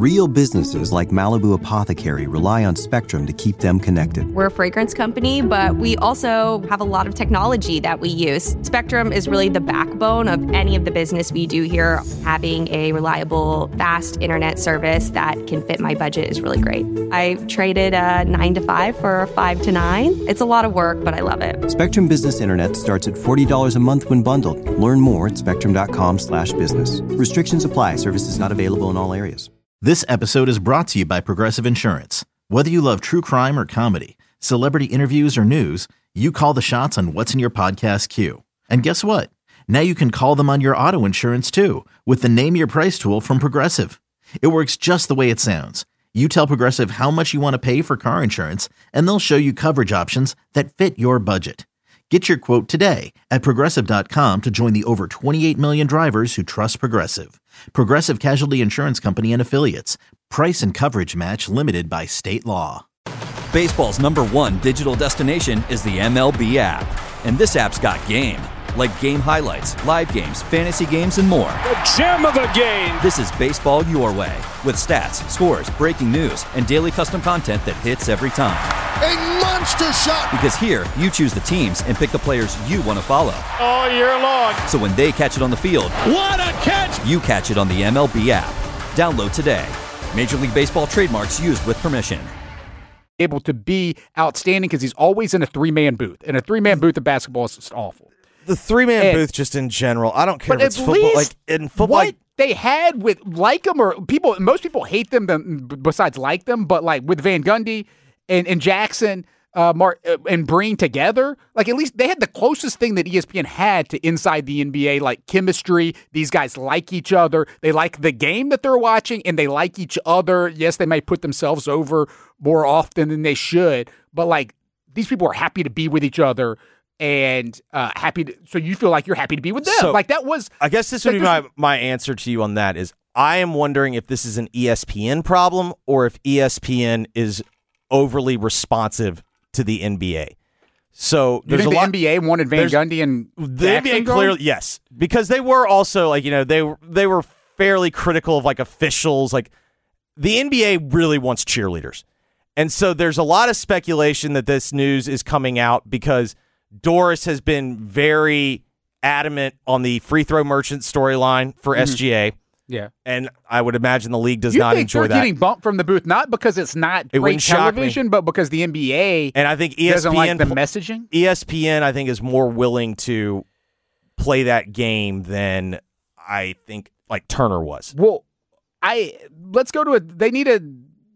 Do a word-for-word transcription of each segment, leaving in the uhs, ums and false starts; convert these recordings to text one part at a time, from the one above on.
Real businesses like Malibu Apothecary rely on Spectrum to keep them connected. We're a fragrance company, but we also have a lot of technology that we use. Spectrum is really the backbone of any of the business we do here. Having a reliable, fast internet service that can fit my budget is really great. I traded a nine to five for a five to nine. It's a lot of work, but I love it. Spectrum Business Internet starts at forty dollars a month when bundled. Learn more at spectrum.com slash business. Restrictions apply. Services not available in all areas. This episode is brought to you by Progressive Insurance. Whether you love true crime or comedy, celebrity interviews or news, you call the shots on what's in your podcast queue. And guess what? Now you can call them on your auto insurance too with the Name Your Price tool from Progressive. It works just the way it sounds. You tell Progressive how much you want to pay for car insurance, and they'll show you coverage options that fit your budget. Get your quote today at Progressive dot com to join the over twenty-eight million drivers who trust Progressive. Progressive Casualty Insurance Company and Affiliates. Price and coverage match limited by state law. Baseball's number one digital destination is the M L B app. And this app's got game. Like game highlights, live games, fantasy games, and more. The gem of the game! This is baseball your way. With stats, scores, breaking news, and daily custom content that hits every time. A monster shot! Because here, you choose the teams and pick the players you want to follow. All year long. So when they catch it on the field, what a catch! You catch it on the M L B app. Download today. Major League Baseball trademarks used with permission. Able to be outstanding because he's always in a three-man booth. And a three-man booth of basketball is just awful. The three-man and, booth, just in general, I don't care if it's football. Least, like in football, what like, they had with like them or people, most people hate them besides like them. But like with Van Gundy and, and Jackson, uh, Mark uh, and Breen together, like at least they had the closest thing that E S P N had to inside the N B A, like chemistry. These guys like each other. They like the game that they're watching, and they like each other. Yes, they might put themselves over more often than they should, but like these people are happy to be with each other. And uh, happy to, so you feel like you're happy to be with them. So, like that was. I guess this would like be my, my answer to you on that is I am wondering if this is an E S P N problem or if E S P N is overly responsive to the N B A. So you there's think a the lot, N B A wanted Van Gundy and the Jackson N B A clearly yes, because they were also like you know they were they were fairly critical of like officials. Like the N B A really wants cheerleaders, and so there's a lot of speculation that this news is coming out because Doris has been very adamant on the free throw merchant storyline for mm-hmm. S G A. Yeah. And I would imagine the league does you not think enjoy they're that. Getting bumped from the booth, not because it's not it great television, but because the N B A and I think E S P N doesn't like the messaging. E S P N, I think, is more willing to play that game than I think like Turner was. Well, I let's go to a. They need a.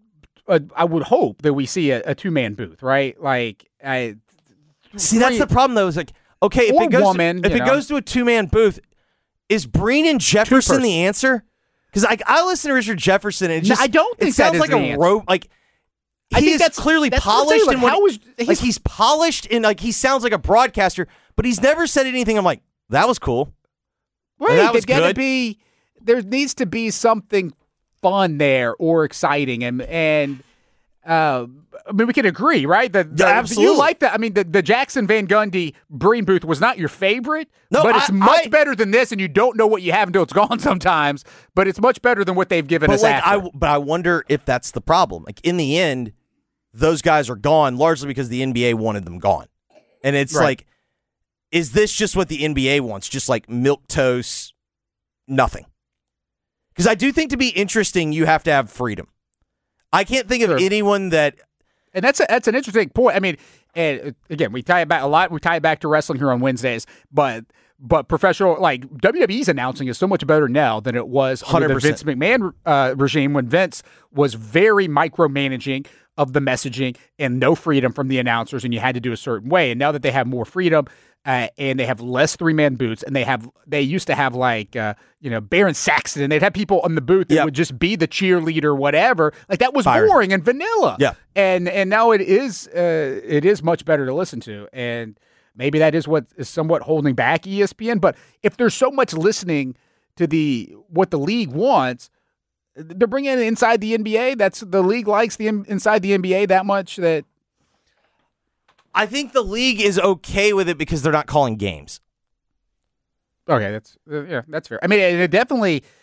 a I would hope that we see a, a two man booth, right? Like I. See, that's the problem, though. Is like, okay, if or it goes woman, to, if it know. goes to a two man booth, is Breen and Jefferson the answer? Because I I listen to Richard Jefferson, and it just no, I don't think it sounds that like a rope. Like he I think is that's, clearly that's polished, like, and when, how is, he's, like he's polished, and like he sounds like a broadcaster, but he's never said anything. I'm like, that was cool. Right, that was gotta good. be. There needs to be something fun there or exciting, and and. Uh, I mean, we can agree, right? That yeah, absolutely. You like that. I mean, the, the Jackson Van Gundy Breen booth was not your favorite, no, but it's I, much I, better than this, and you don't know what you have until it's gone sometimes, but it's much better than what they've given but us like, after. I, but I wonder if that's the problem. Like, in the end, those guys are gone largely because the N B A wanted them gone. And it's right. like, is this just what the N B A wants? Just like milquetoast, nothing. Because I do think to be interesting, you have to have freedom. I can't think of sure. anyone that... And that's a, that's an interesting point. I mean, and again, we tie it back a lot. We tie it back to wrestling here on Wednesdays, but but professional like W W E's announcing is so much better now than it was under the Vince McMahon uh, regime when Vince was very micromanaging of the messaging and no freedom from the announcers, and you had to do a certain way. And now that they have more freedom uh, and they have less three man booths, and they have they used to have like uh, you know Baron Saxton, and they'd have people in the booth that yep. would just be the cheerleader, whatever. Like that was Byron. boring and vanilla. Yeah. And and now it is uh, it is much better to listen to, and maybe that is what is somewhat holding back E S P N. But if there's so much listening to the what the league wants, they're bringing it inside the N B A. That's the league likes the inside the N B A that much that. I think the league is okay with it because they're not calling games. Okay, that's uh, yeah, that's fair. I mean, it, it definitely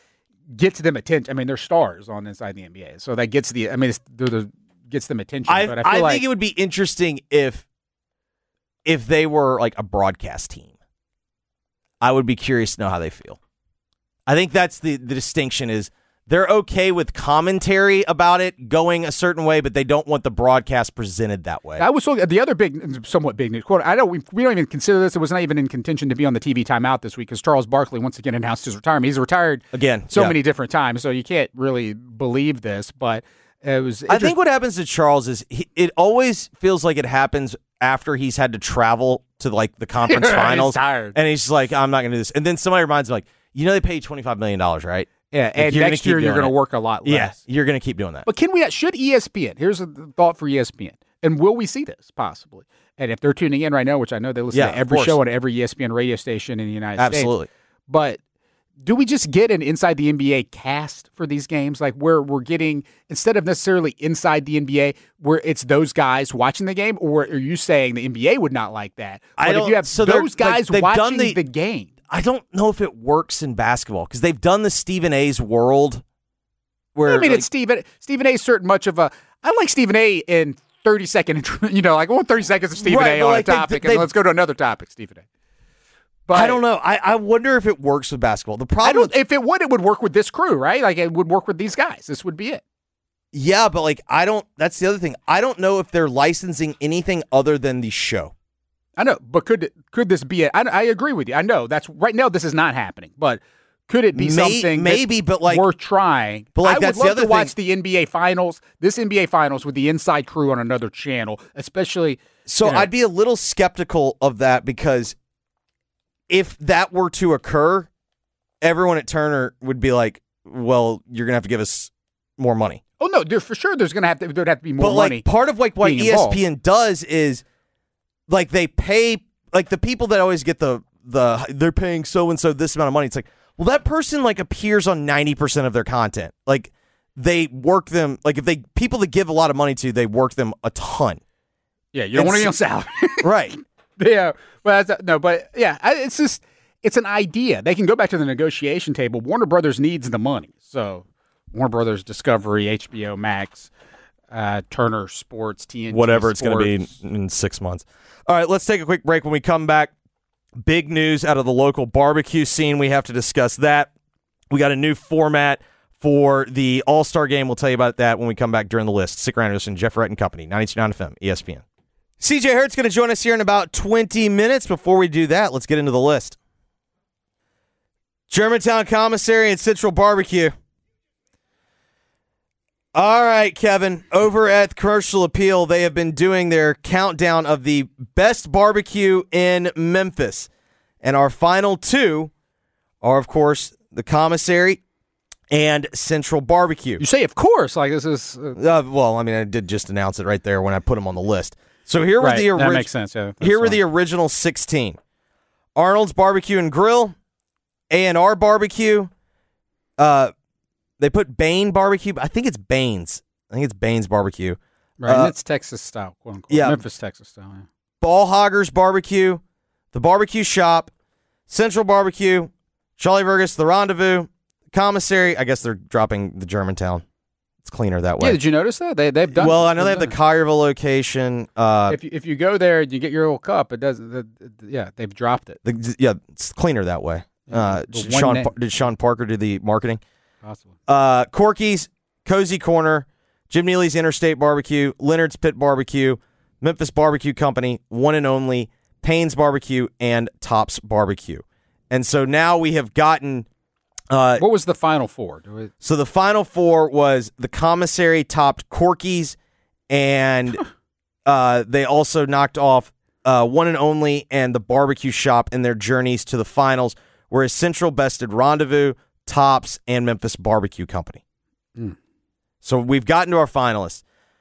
gets them attention. I mean, they're stars on Inside the N B A, so that gets the. I mean, it's, they're the gets them attention. I, but I, feel I like, think it would be interesting if if they were like a broadcast team. I would be curious to know how they feel. I think that's the, the distinction is they're okay with commentary about it going a certain way, but they don't want the broadcast presented that way. I was looking at the other big, somewhat big news. Quote, I don't, we, we don't even consider this. It was not even in contention to be on the T V timeout this week because Charles Barkley once again announced his retirement. He's retired again so yeah. many different times, so you can't really believe this. But it was. I think what happens to Charles is he, it always feels like it happens after he's had to travel to like the conference finals, he's tired. And he's like, I'm not going to do this. And then somebody reminds him, like, you know, they pay you twenty-five million dollars, right? Yeah, like, and you're next gonna year you're going to it. work a lot less. Yeah, you're going to keep doing that. But can we? Should E S P N? Here's a thought for E S P N, and will we see this possibly? And if they're tuning in right now, which I know they listen Yeah, to every of show course. on every E S P N radio station in the United Absolutely. States, but do we just get an Inside the N B A cast for these games, like where we're getting instead of necessarily inside the N B A, where it's those guys watching the game, or are you saying the N B A would not like that? I But don't- if you have so they're- those guys like, they've watching done the- the game. I don't know if it works in basketball because they've done the Stephen A's world. Where I mean, like, it's Stephen. Stephen A. is certain much of a. I like Stephen A. in thirty second. You know, like I want thirty seconds of Stephen Right, A. but on like a they- topic, they- and then let's go to another topic, Stephen A. But I don't know. I, I wonder if it works with basketball. The I problem, don't. If it would, it would work with this crew, right? Like it would work with these guys. This would be it. yeah, but like I don't. That's the other thing. I don't know if they're licensing anything other than the show. I know, but could could this be it? I, I agree with you. I know that's right now. This is not happening, but could it be May- something maybe, that's but, like- worth trying? but, like, I that's would the love other to watch thing- the N B A finals, this N B A finals with the inside crew on another channel, especially. So you know, I'd be a little skeptical of that because if that were to occur, everyone at Turner would be like, "Well, you're gonna have to give us more money." oh no, there, for sure. There's gonna have to there'd have to be more but like money. part of like what being E S P N does is like they pay like the people that always get the the they're paying so and so this amount of money. It's like, well, that person like appears on ninety percent of their content. Like they work them like if they people that give a lot of money to, they work them a ton. Yeah, you don't want to be on salary. Right. Yeah, well, that's, no, but yeah, I- it's just it's an idea. They can go back to the negotiation table. Warner Brothers needs the money, so Warner Brothers, Discovery, H B O Max, uh, Turner Sports, T N T, Whatever it's going to be Sports. in, in six months. All right, let's take a quick break. When we come back, big news out of the local barbecue scene. We have to discuss that. We got a new format for the All-Star Game. We'll tell you about that when we come back during the list. Stick around, listen. Jeff Rhett and Company, ninety-two point nine F M, E S P N. C J Hurt's going to join us here in about twenty minutes. Before we do that, let's get into the list. Germantown Commissary and Central Barbecue. All right, Kevin. Over at Commercial Appeal, they have been doing their countdown of the best barbecue in Memphis. And our final two are, of course, the Commissary and Central Barbecue. You say, of course, like this is uh, Uh, well, I mean, I did just announce it right there when I put them on the list. So here were right, the that original. makes sense. Yeah, that's Here were fine. the original sixteen: Arnold's Barbecue and Grill, A and R Barbecue. Uh, they put Bain Barbecue. I think it's Bain's. I think it's Bain's Barbecue. right. and uh, it's Texas style, quote unquote. yeah. Memphis, Texas style. Yeah. Ball Hoggers Barbecue, the Barbecue Shop, Central Barbecue, Charlie Vergus, the Rendezvous, Commissary. I guess they're dropping the Germantown. It's cleaner that way. Yeah, did you notice that they they've done? well, I know they have the they've Collierville location. Uh, done it. If you, if you go there and you get your little cup, it does. The, the, yeah, they've dropped it. the, yeah, it's cleaner that way. Uh, the one Sean name. Pa- did Sean Parker do the marketing? Possibly. Uh, Corky's, Cozy Corner, Jim Neely's Interstate Barbecue, Leonard's Pit Barbecue, Memphis Barbecue Company, One and Only, Payne's Barbecue, and Tops Barbecue. And so now we have gotten. Uh, What was the final four? Do we, so the final four was the Commissary topped Corky's, and uh, they also knocked off uh, One and Only and the Barbecue Shop in their journeys to the finals, whereas Central bested Rendezvous, Tops, and Memphis Barbecue Company. Mm. So we've gotten to our finalists.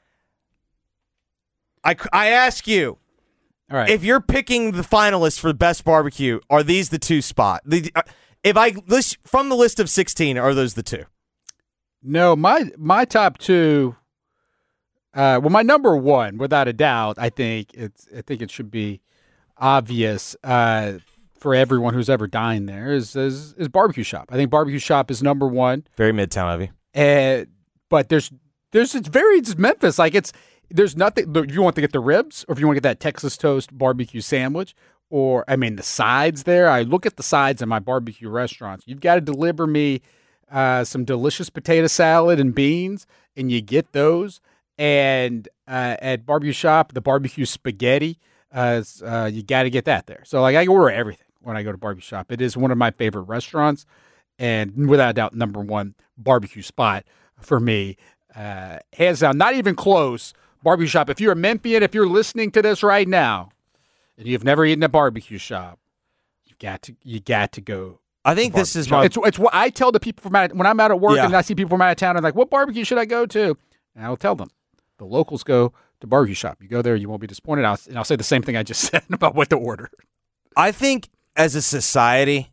I, I ask you, all right. if you're picking the finalists for the best barbecue, are these the two spot? The, uh, if I list from the list of sixteen, are those the two? No, my my top two. Uh, well, my number one, without a doubt, I think it's. I think it should be obvious. Uh, for everyone who's ever dined there is, is is Barbecue Shop. I think Barbecue Shop is number one. Very Midtown heavy. Uh, but there's there's it's very it's Memphis. Like it's there's nothing. If you want to get the ribs, or if you want to get that Texas toast barbecue sandwich, or I mean the sides there. I look at the sides in my barbecue restaurants. You've got to deliver me uh, some delicious potato salad and beans, and you get those. And uh, at Barbecue Shop, the barbecue spaghetti, uh, uh, you got to get that there. So like I order everything when I go to Barbecue Shop. It is one of my favorite restaurants, and without a doubt, number one barbecue spot for me. Uh, hands down, not even close. Barbecue Shop. If you're a Memphian, if you're listening to this right now, and you've never eaten at Barbecue Shop, you got to you got to go. I think this is my. It's it's what I tell the people from out of, when I'm out at work Yeah. and I see people from out of town. I'm like, what barbecue should I go to? And I'll tell them. The locals go to Barbecue Shop. You go there, you won't be disappointed. I'll, and I'll say the same thing I just said about what to order. I think as a society,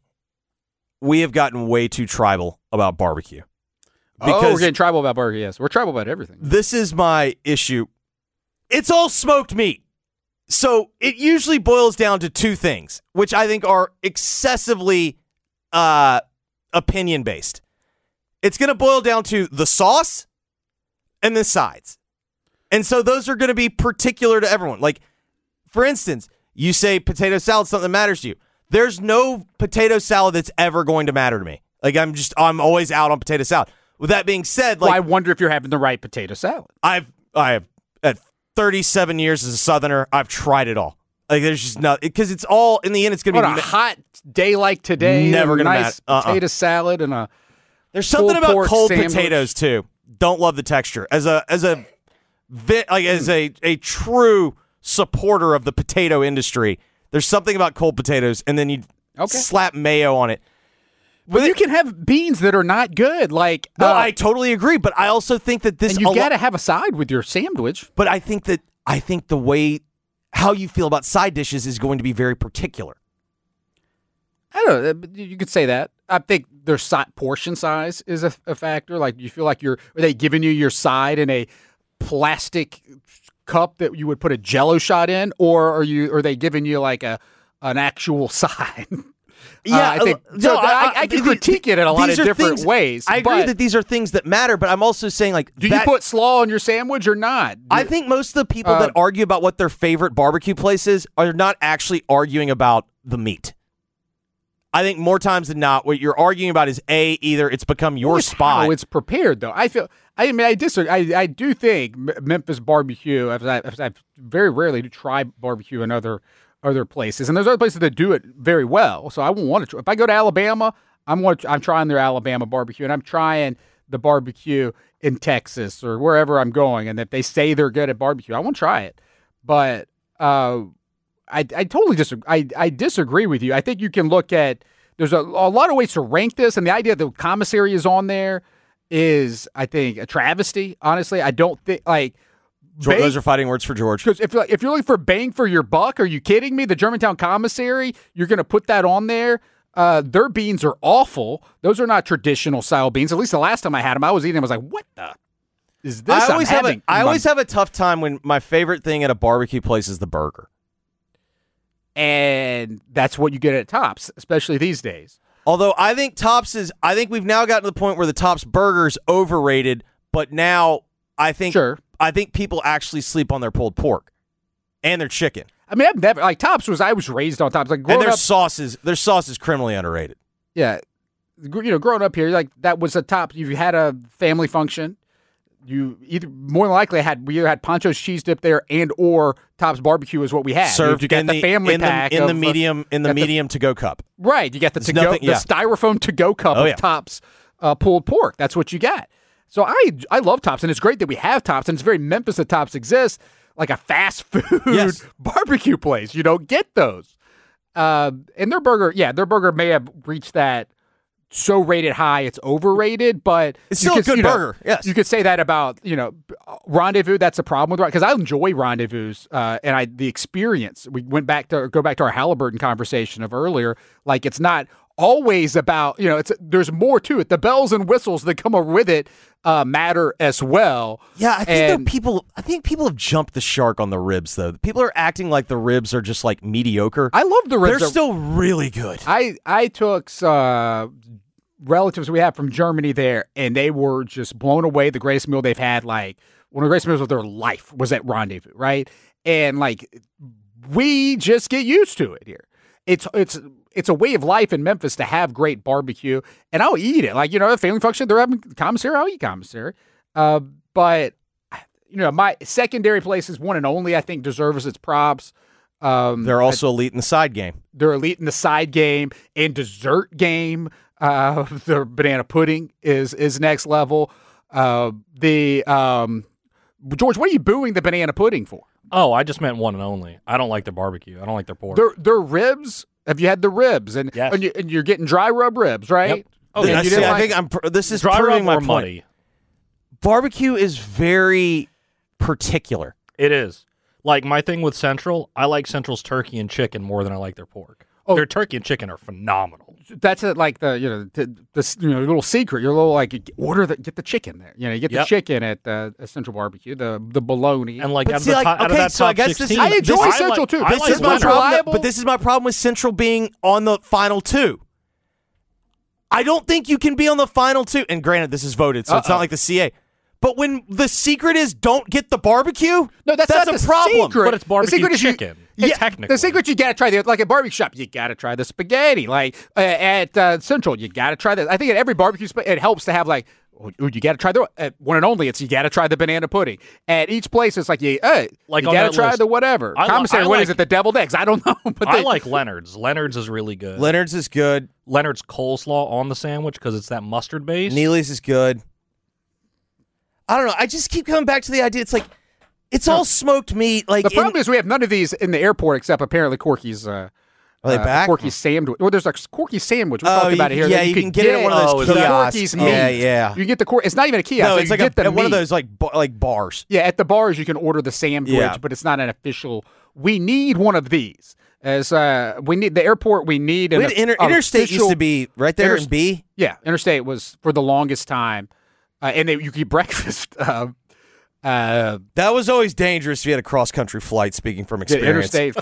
we have gotten way too tribal about barbecue. Because oh, we're getting tribal about barbecue, yes. We're tribal about everything. This is my issue. It's all smoked meat. So it usually boils down to two things, which I think are excessively uh, opinion-based. It's going to boil down to the sauce and the sides. And so those are going to be particular to everyone. Like, for instance, you say potato salad, something that matters to you. There's no potato salad that's ever going to matter to me. Like, I'm just, I'm always out on potato salad. With that being said, like, well, I wonder if you're having the right potato salad. I've, I have, at thirty-seven years as a Southerner, I've tried it all. Like, there's just not, because it's all, in the end, it's going to be on a hot day like today. Never going to nice matter. Uh-uh. Potato salad and a There's something about cold sandwich. potatoes, too. Don't love the texture. As a, as a, vi- like, as a, a true supporter of the potato industry, there's something about cold potatoes, and then you okay. slap mayo on it. But you can have beans that are not good. Like no, uh, I totally agree. But I also think that this and you got to lo- have a side with your sandwich. But I think that I think the way how you feel about side dishes is going to be very particular. I don't know. You could say that. I think their si- portion size is a, a factor. Like you feel like you're are they giving you your side in a plastic cup that you would put a Jello shot in, or are you are they giving you like a an actual side? Yeah, uh, I think no, so I, I, I can critique it in a lot of different things, ways. I agree that these are things that matter, but I'm also saying like, do that, you put slaw on your sandwich or not? I think most of the people uh, that argue about what their favorite barbecue place is are not actually arguing about the meat. I think more times than not, what you're arguing about is a either it's become your it's spot. How it's prepared though. I feel. I mean, I disagree. I, I do think Memphis barbecue. I've, I've, I've very rarely do try barbecue in other. other places, and there's other places that do it very well. So I won't want to try. If I go to Alabama, I'm want I'm trying their Alabama barbecue, and I'm trying the barbecue in Texas or wherever I'm going. And if they say they're good at barbecue, I won't try it. But uh, I I totally disagree. I, I disagree with you. I think you can look at there's a, a lot of ways to rank this, and the idea that the commissary is on there is, I think, a travesty. Honestly, I don't think like. George, those are fighting words for George. Because if, if you're looking for bang for your buck, are you kidding me? The Germantown Commissary, you're going to put that on there? Uh, their beans are awful. Those are not traditional style beans. At least the last time I had them, I was eating them. I was like, what the is this? I always, I'm have, having? a, I always have a tough time when my favorite thing at a barbecue place is the burger. And that's what you get at Tops, especially these days. Although I think Tops is, I think we've now gotten to the point where the Tops burger's overrated, but now I think Sure. I think people actually sleep on their pulled pork and their chicken. I mean, I've never like Tops was I was raised on Tops. Like And growing their up, sauce is their sauce is criminally underrated. yeah, you know, growing up here, like that was a top. You had a family function. You either more than likely had we either had Pancho's cheese dip there and or Tops barbecue is what we had. Served you got in the, family in pack the, in of, the medium in the got the- medium to go cup. Right, you got the There's to go, nothing- the yeah. styrofoam to go cup Oh, of yeah. Tops uh, pulled pork. That's what you got. So I I love Tops, and it's great that we have Tops, and it's very Memphis that Tops exists, like a fast food Yes. barbecue place. You don't get those. Uh, and their burger, yeah, their burger may have reached that so rated high it's overrated, but It's you still a could- good you know, burger, yes. you could say that about you know Rendezvous. That's a problem with because I enjoy Rendezvous uh, and I the experience. We went back to go back to our Halliburton conversation of earlier. Like it's not always about you know it's there's more to it. The bells and whistles that come with it uh, matter as well. Yeah, I think And- there are people. I think people have jumped the shark on the ribs, though. People are acting like the ribs are just like mediocre. I love the ribs. They're still really good. I I took uh, relatives we have from Germany there, and they were just blown away. The greatest meal they've had, like one of the greatest meals of their life, was at Rendezvous, right? And like we just get used to it here. It's it's it's a way of life in Memphis to have great barbecue, and I'll eat it. Like, you know, a family function, they're having commissary, I'll eat commissary. Uh, but you know, my secondary places, one and only, I think deserves its props. Um, They're also elite in the side game. They're elite in the side game and dessert game. Uh, the banana pudding is is next level. Uh, the um, George, what are you booing the banana pudding for? Oh, I just meant one and only. I don't like their barbecue. I don't like their pork. Their their ribs. Have you had the ribs? And Yes. and, you, and you're getting dry rub ribs, right? Yep. Oh, And yeah. you See, didn't I like- think I'm. pr- This is Dry proving rub my or point. muddy? Barbecue is very particular. It is. Like my thing with Central, I like Central's turkey and chicken more than I like their pork. Oh. Their turkey and chicken are phenomenal. That's it, like the you know the, the you know little secret. Your little like order the get the chicken there. You know, you get Yep. the chicken at uh, Central Barbecue, the the bologna. And like But out of, see, the like, top, out of okay, that so I top guess this is- sixteen, I enjoy this- Central, like- too. I This like is my Leonard. problem. reliable. But this is my problem with Central being on the final two. I don't think you can be on the final two. And granted, this is voted, so it's Uh-oh. not like the C A. But when the secret is don't get the barbecue, No, that's, that's not a the problem. Secret. But it's barbecue the secret is chicken. You, yeah, Technically. the secret you got to try the like at barbecue shop. You got to try the spaghetti. Like uh, at uh, Central, you got to try that. I think at every barbecue spot, it helps to have like. Oh, you got to try the at one and only. It's you got to try the banana pudding. At each place, it's like you, uh, Like you on got that to try list, the whatever. I li- Commissary, I what like- is it? The deviled eggs? I don't know. But I they, like Leonard's. Leonard's is really good. Leonard's is good. Leonard's coleslaw on the sandwich because it's that mustard base. Neely's is good. I don't know. I just keep coming back to the idea. It's like it's all smoked meat. Like the problem in- is we have none of these in the airport except apparently Corky's. Uh, Are they uh, back? Corky's sandwich. Well, there's a Corky's sandwich. We Oh, talked about you- it here. yeah, that you you, can could get it at one of those the kiosks. Corky's Oh, meat. yeah, yeah. You can get the Cor- It's not even a kiosk. no, so it's you like a, get the one of meat. those like bar, like bars. Yeah, at the bars you can order the sandwich, Yeah. but it's not an official. We need one of these. As uh, we need the airport, we need an Wait, Inter- a- Interstate official- used to be right there Inter- in B. Yeah, Interstate was for the longest time, uh, and they, you could eat breakfast. Uh, uh, That was always dangerous if you had a cross country flight. Speaking from the experience, Interstate,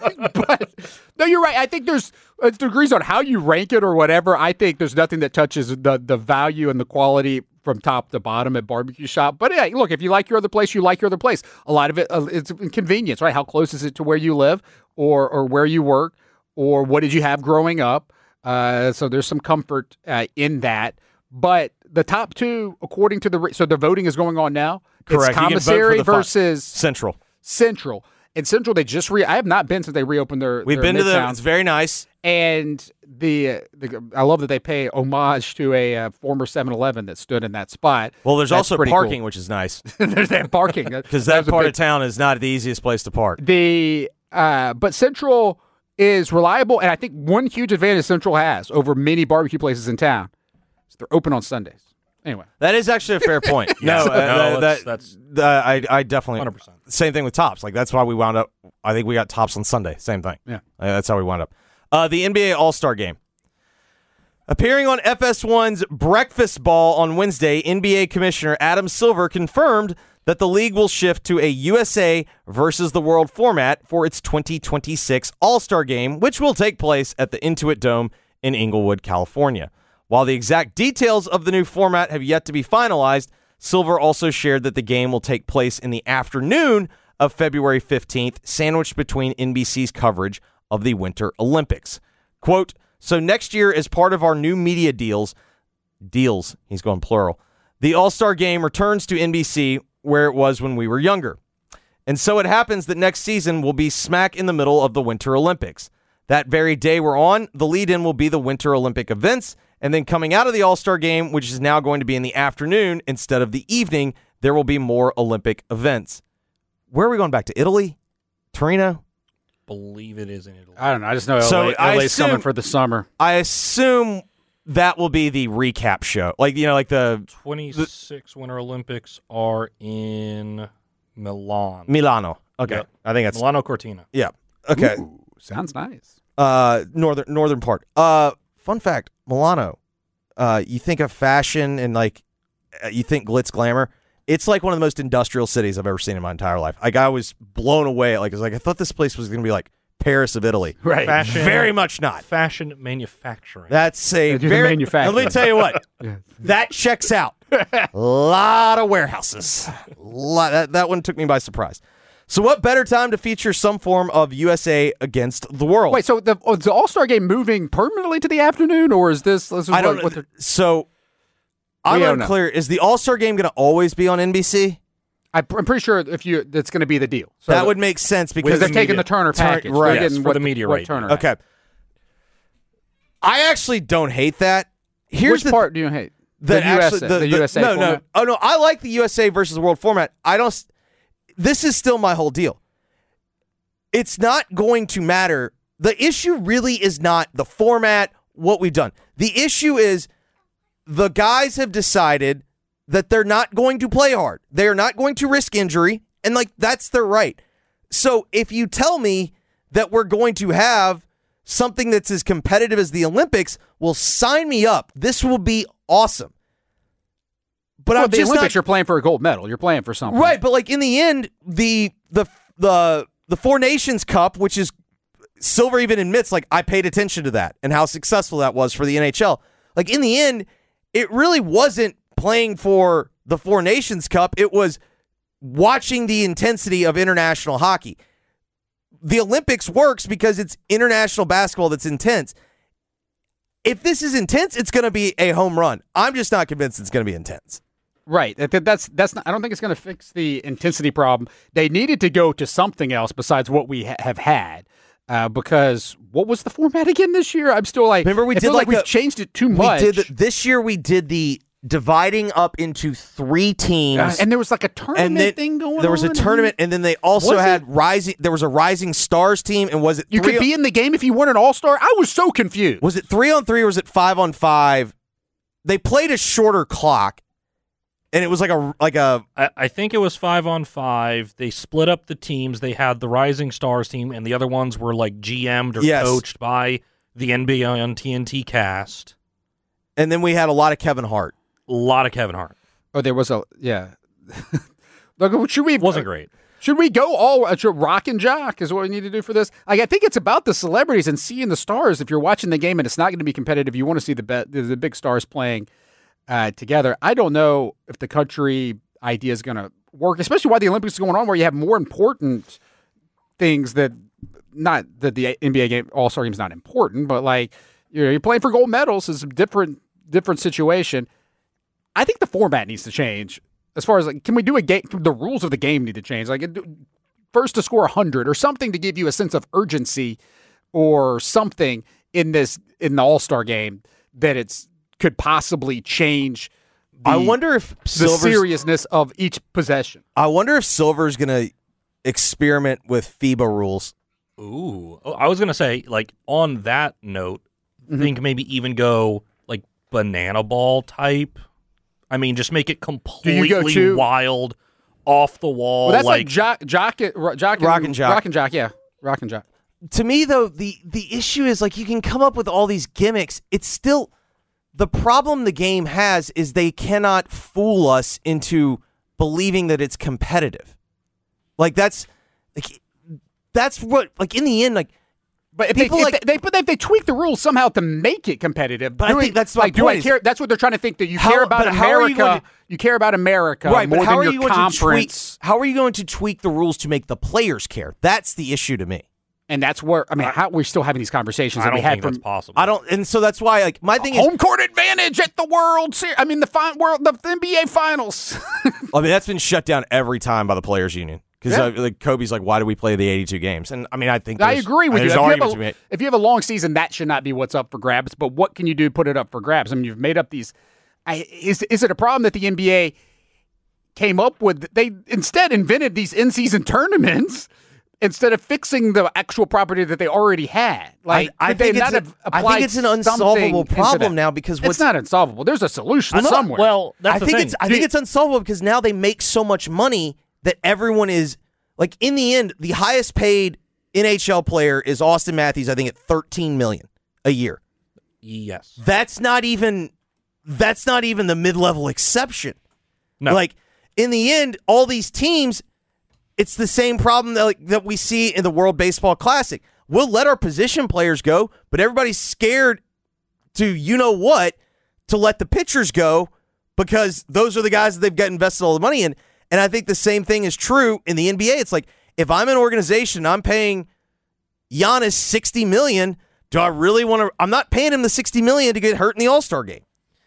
but no, you're right. I think there's uh, degrees on how you rank it or whatever. I think there's nothing that touches the the value and the quality from top to bottom at barbecue shop. But yeah, look, if you like your other place, you like your other place. A lot of it, uh, it's convenience, right? How close is it to where you live, or or where you work, or what did you have growing up? Uh, so there's some comfort uh, in that. But the top two, according to the re- so the voting is going on now. Correct. It's You can vote for commissary the fi- versus Central. Central. And Central, they just re. I have not been since they reopened their. We've their been to the. Midtown. It's very nice. And the, the I love that they pay homage to a uh, former seven eleven that stood in that spot. Well, there's That's also pretty parking, cool. which is nice There's that parking because that was a part big- of town is not the easiest place to park. The uh, but Central is reliable, and I think one huge advantage Central has over many barbecue places in town is they're open on Sundays. Anyway, That is actually a fair point. no, No, uh, that's- that, that's- uh, I I definitely one hundred percent. Same thing with Tops. Like that's why we wound up. I think we got Tops on Sunday. Same thing. Yeah. Uh, that's how we wound up. Uh, the N B A All Star Game. Appearing on F S one's Breakfast Ball on Wednesday, N B A Commissioner Adam Silver confirmed that the league will shift to a U S A versus the world format for its twenty twenty-six All-Star Game, which will take place at the Intuit Dome in Inglewood, California. While the exact details of the new format have yet to be finalized, Silver also shared that the game will take place in the afternoon of February fifteenth, sandwiched between N B C's coverage of the Winter Olympics. Quote, so next year, as part of our new media deals, deals, he's going plural, the All-Star Game returns to N B C where it was when we were younger. And so it happens that next season will be smack in the middle of the Winter Olympics. That very day we're on, the lead-in will be the Winter Olympic events, and then coming out of the All-Star Game, which is now going to be in the afternoon instead of the evening, there will be more Olympic events. Where are we going back to? Italy? Torino? Believe it is in Italy. I don't know. I just know So L A, I L A's assume- coming for the summer. I assume that will be the recap show. Like, you know, like the twenty-six Winter Olympics are in Milan. Milano. Okay. Yep. I think that's, Milano Cortina. yeah. Okay. Ooh, sounds nice. Uh, northern northern part. Uh, fun fact, Milano. Uh, you think of fashion and like uh, you think glitz glamour. It's like one of the most industrial cities I've ever seen in my entire life. Like I was blown away. Like, I was like, I thought this place was going to be like Paris of Italy. Right. Fashion, very much not. Fashion manufacturing. That's a They do the very. manufacturing. Let me tell you what. That checks out. A lot of warehouses. Lot, that, that one took me by surprise. So what better time to feature some form of U S A against the world? Wait, so the, is the All-Star game moving permanently to the afternoon, or is this? this is I don't what, what know. the- So I'm We don't know. unclear. Is the All-Star game going to always be on N B C? I, I'm pretty sure if you that's going to be the deal. So That would make sense because because they're the taking media- the Turner Turn- package. right. They're Yes, getting for what, the media what rate. Turner. Okay. I actually don't hate that. Here's Which the part do you hate? that the actually, U S A, the, the, the- U S A no, format? no. Oh no, I like the U S A versus the world format. I don't. s- This is still my whole deal. It's not going to matter. The issue really is not the format, what we've done. The issue is the guys have decided that they're not going to play hard. They are not going to risk injury, and like that's their right. So if you tell me that we're going to have something that's as competitive as the Olympics, well, sign me up. This will be awesome. But Well, I'm the just Olympics, not, you're playing for a gold medal. You're playing for something, right. But like in the end, the the the the Four Nations Cup, which is Silver even admits, like I paid attention to that and how successful that was for the N H L. Like in the end, it really wasn't playing for the Four Nations Cup. It was watching the intensity of international hockey. The Olympics works because it's international basketball that's intense. If this is intense, it's going to be a home run. I'm just not convinced it's going to be intense. Right. That- That's that's. Not, I don't think it's going to fix the intensity problem. They needed to go to something else besides what we ha- have had. Uh, because what was the format again this year? I'm still like. Remember we I did feel like, like we've a- changed it too We much. did the, this year. We did the dividing up into three teams, Uh, and there was like a tournament and then thing going on. there was a tournament, and then they also Was had it? rising. There was a Rising Stars team, and was it You three could be in the game if you weren't an all star. I was so confused. Was it three on three or was it five on five? They played a shorter clock, and it was like a like a. I, I think it was five on five. They split up the teams. They had the Rising Stars team, and the other ones were like G M'd or Yes. coached by the N B A on T N T cast. And then we had a lot of Kevin Hart. A lot of Kevin Hart. Oh, there was a yeah. Look, should we Wasn't great. Should we go all uh, should rock and jock is what we need to do for this? Like, I think it's about the celebrities and seeing the stars. If you're watching the game and it's not going to be competitive, you want to see the be- the, the big stars playing uh, together. I don't know if the country idea is going to work, especially while the Olympics is going on, where you have more important things that not that the N B A game All Star game is not important, but like you know, you're playing for gold medals is a different different situation. I think the format needs to change. As far as like, can we do a game? The rules of the game need to change. Like, first to score a hundred or something to give you a sense of urgency, or something in this in the All Star game that it's could possibly change. The, I wonder if the Silver's, seriousness of each possession. I wonder if Silver's going to experiment with FIBA rules. Ooh. Oh, I was going to say, like, on that note, Mm-hmm. think maybe even go, like, banana ball type. I mean, just make it completely go to- wild, off the wall. Well, that's like, like jock, jock, jock, Rock and jock. rock and jock. Yeah, rock and jock. To me, though, the the issue is like you can come up with all these gimmicks. It's still the problem the game has is they cannot fool us into believing that it's competitive. Like that's like that's what like in the end, like But if, People they, like- if they, but if they tweak the rules somehow to make it competitive, But I do think it- that's my like, do point I is- care? That's what they're trying to think that you How- care about but how are you America. going to- you care about America right, more but how than are your you going to tweak? conference. How are you going to tweak the rules to make the players care? That's the issue to me. And that's where I mean, how, we're still having these conversations I that we don't had think from that's possible. I don't, and so that's why like my thing is. home court advantage at the World Series. I mean, the fi- world, the N B A Finals. I mean, that's been shut down every time by the players' union because Yeah. uh, like Kobe's like, why do we play the eighty-two games? And I mean, I think I there's- agree with you. there's If you, have arguments to be a, made. if you have a long season, that should not be what's up for grabs. But what can you do to put it up for grabs? I mean, you've made up these. I, is is it a problem that the N B A came up with? They instead invented these in-season tournaments instead of fixing the actual property that they already had. Like, I, I could they think it's not a- have I applied think it's an something unsolvable into problem that? now because what's It's not unsolvable. There's a solution I'm not- somewhere. well, that's I the think thing. it's I think it's unsolvable because now they make so much money that everyone is like in the end the highest paid N H L player is Austin Matthews I think at thirteen million a year. Yes. That's not even that's not even the mid-level exception. No. Like, in the end, all these teams, it's the same problem that, like, that we see in the World Baseball Classic. We'll let our position players go, but everybody's scared to you-know-what to let the pitchers go because those are the guys that they've got invested all the money in. And I think the same thing is true in the N B A. It's like, if I'm an organization, I'm paying Giannis sixty million dollars, do I really want to? I'm not paying him the sixty million dollars to get hurt in the All-Star game.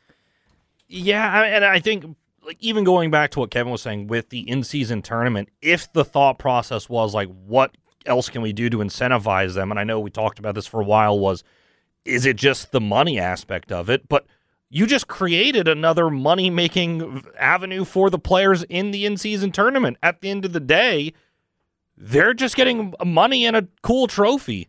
Yeah, and I think like even going back to what Kevin was saying with the in-season tournament, if the thought process was like, what else can we do to incentivize them? And I know we talked about this for a while, was, is it just the money aspect of it? But you just created another money-making avenue for the players in the in-season tournament. At the end of the day, they're just getting money and a cool trophy.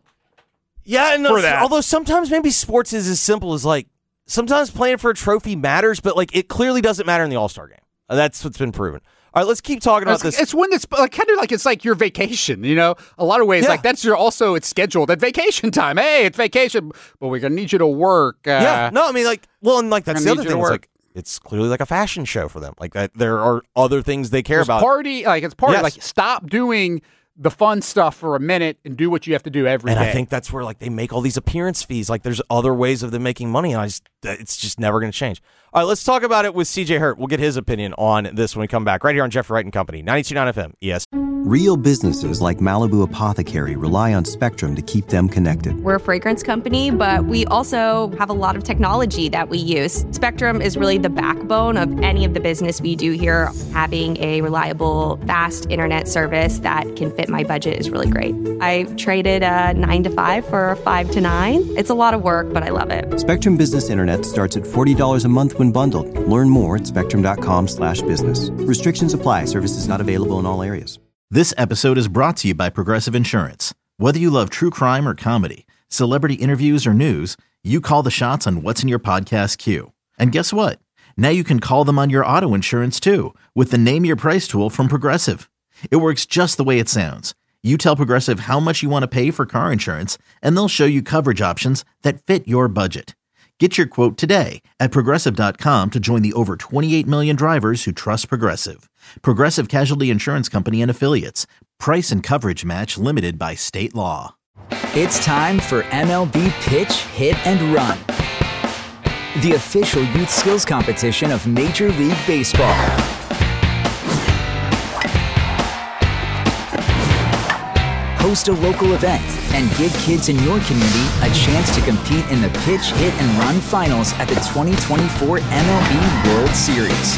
Yeah, and for those, that. although sometimes maybe sports is as simple as like, sometimes playing for a trophy matters, but like it clearly doesn't matter in the All-Star game. That's what's been proven. All right, let's keep talking about it's, this. It's when it's like kind of like it's like your vacation, you know. A lot of ways, Yeah. like that's your also it's scheduled at vacation time. Hey, it's vacation, but we're gonna need you to work. Uh, yeah, no, I mean like, well, and like that's I the need other you to thing. It's work. like it's clearly like a fashion show for them. Like that, there are other things they care There's about. party, like it's party. Yes. Like stop doing the fun stuff for a minute and do what you have to do every and day. I think that's where like they make all these appearance fees. Like there's other ways of them making money, and I just it's just never going to change. All right, let's talk about it with C J Hurt. We'll get his opinion on this when we come back right here on Jeffrey Wright and Company, ninety-two point nine F M, E S. Real businesses like Malibu Apothecary rely on Spectrum to keep them connected. We're a fragrance company, but we also have a lot of technology that we use. Spectrum is really the backbone of any of the business we do here. Having a reliable, fast internet service that can fit my budget is really great. I traded a nine to five for a five to nine. It's a lot of work, but I love it. Spectrum Business Internet starts at forty dollars a month when bundled. Learn more at spectrum.com slash business. Restrictions apply. Services not available in all areas. This episode is brought to you by Progressive Insurance. Whether you love true crime or comedy, celebrity interviews or news, you call the shots on what's in your podcast queue. And guess what? Now you can call them on your auto insurance too with the Name Your Price tool from Progressive. It works just the way it sounds. You tell Progressive how much you want to pay for car insurance, and they'll show you coverage options that fit your budget. Get your quote today at Progressive dot com to join the over twenty-eight million drivers who trust Progressive. Progressive Casualty Insurance Company and Affiliates. Price and coverage match limited by state law. It's time for M L B Pitch, Hit, and Run, the official youth skills competition of Major League Baseball. Host a local event and give kids in your community a chance to compete in the Pitch, Hit, and Run finals at the twenty twenty-four M L B World Series.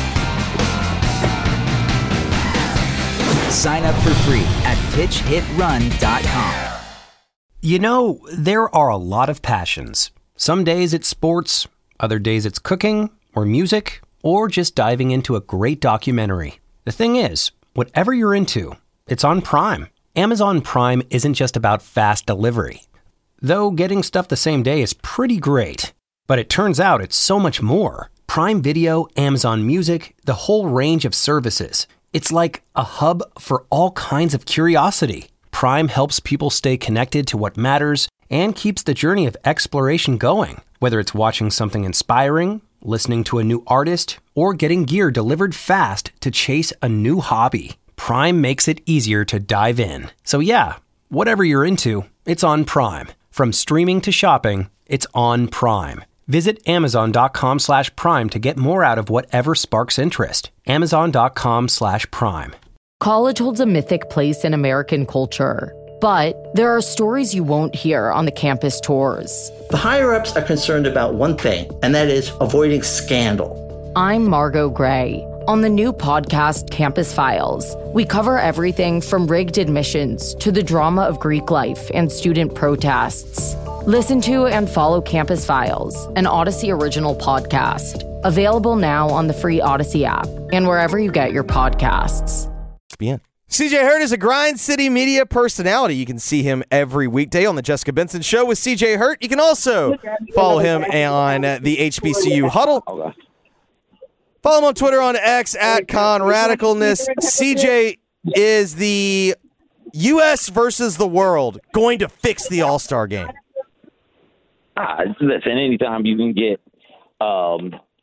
Sign up for free at pitch hit run dot com. You know, there are a lot of passions. Some days it's sports, other days it's cooking, or music, or just diving into a great documentary. The thing is, whatever you're into, it's on Prime. Amazon Prime isn't just about fast delivery. Though getting stuff the same day is pretty great. But it turns out it's so much more. Prime Video, Amazon Music, the whole range of services. It's like a hub for all kinds of curiosity. Prime helps people stay connected to what matters and keeps the journey of exploration going. Whether it's watching something inspiring, listening to a new artist, or getting gear delivered fast to chase a new hobby, Prime makes it easier to dive in. So yeah, whatever you're into, it's on Prime. From streaming to shopping, it's on Prime. Visit amazon.com slash prime to get more out of whatever sparks interest. Amazon.com slash prime. College holds a mythic place in American culture, but there are stories you won't hear on the campus tours. The higher-ups are concerned about one thing, and that is avoiding scandal. I'm Margot Gray. On the new podcast, Campus Files, we cover everything from rigged admissions to the drama of Greek life and student protests. Listen to and follow Campus Files, an Odyssey original podcast. Available now on the free Odyssey app and wherever you get your podcasts. C J Hurt is a Grind City media personality. You can see him every weekday on the Jessica Benson Show with C J Hurt. You can also follow him on the H B C U Huddle. Follow him on Twitter on X at ConRadicalness. C J, is the U S versus the world going to fix the All-Star game? Ah, listen, anytime you can get um,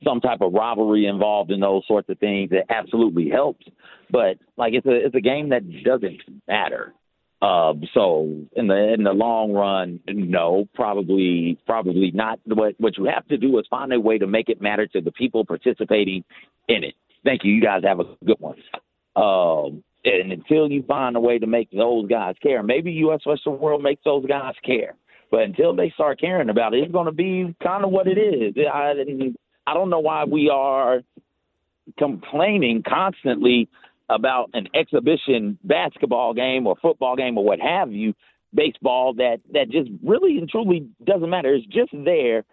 some type of rivalry involved in those sorts of things, it absolutely helps. But like it's a it's a game that doesn't matter. Uh, so in the in the long run, no, probably probably not. What what you have to do is find a way to make it matter to the people participating in it. Thank you. You guys have a good one. Um, and until you find a way to make those guys care, maybe U S Western World makes those guys care. But until they start caring about it, it's going to be kind of what it is. I, I don't know why we are complaining constantly about an exhibition basketball game or football game or what have you, baseball, that, that just really and truly doesn't matter. It's just there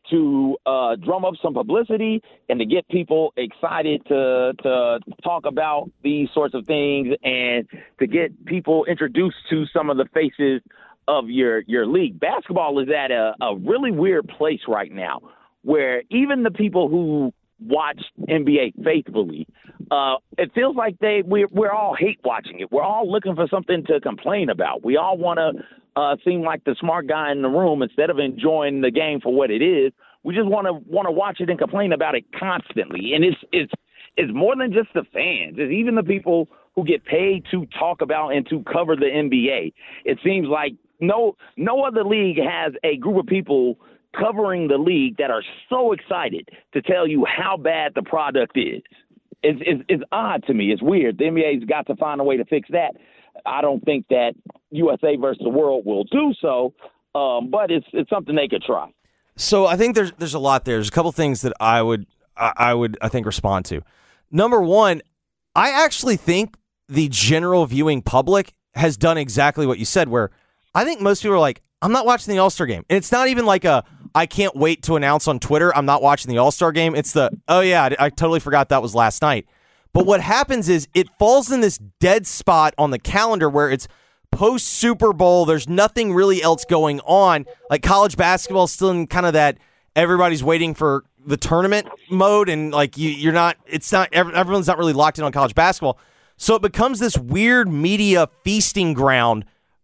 to uh, drum up some publicity and to get people excited to to talk about these sorts of things and to get people introduced to some of the faces of your, your league. Basketball is at a, a really weird place right now where even the people who watch N B A faithfully, uh, it feels like they we're, we're all hate watching it. We're all looking for something to complain about. We all want to uh, seem like the smart guy in the room instead of enjoying the game for what it is. We just want to want to watch it and complain about it constantly. And it's it's it's more than just the fans. It's even the people who get paid to talk about and to cover the N B A. It seems like no no other league has a group of people covering the league that are so excited to tell you how bad the product is. It's, it's, it's odd to me. It's weird. The N B A's got to find a way to fix that. I don't think that U S A versus the world will do so, um, but it's it's something they could try. So I think there's there's a lot there. There's a couple things that I would I, I would I think respond to. Number one, I actually think the general viewing public has done exactly what you said, where I think most people are like, I'm not watching the All-Star game. And it's not even like a, I can't wait to announce on Twitter I'm not watching the All-Star game. It's the, oh yeah, I, I totally forgot that was last night. But what happens is it falls in this dead spot on the calendar where it's post-Super Bowl. There's nothing really else going on. Like college basketball is still in kind of that everybody's waiting for the tournament mode, and like you, you're not, it's not, everyone's not really locked in on college basketball. So it becomes this weird media feasting ground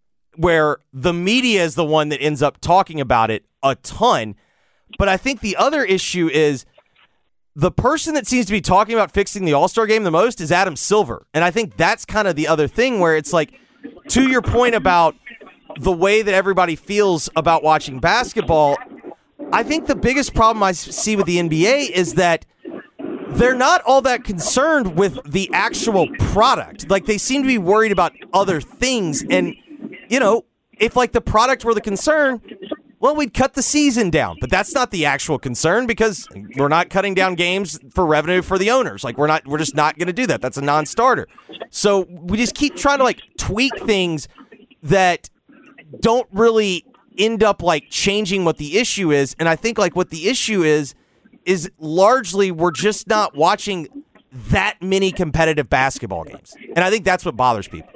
where the media is the one that ends up talking about it a ton. But I think the other issue is the person that seems to be talking about fixing the All-Star game the most is Adam Silver. And I think that's kind of the other thing where it's like, to your point about the way that everybody feels about watching basketball, I think the biggest problem I see with the N B A is that they're not all that concerned with the actual product. Like, they seem to be worried about other things. And, you know, if, like, the product were the concern, well, we'd cut the season down. But that's not the actual concern because we're not cutting down games for revenue for the owners. Like, we're not, we're just not going to do that. That's a non-starter. So we just keep trying to, like, tweak things that don't really end up, like, changing what the issue is. And I think, like, what the issue is, is largely we're just not watching that many competitive basketball games. And I think that's what bothers people.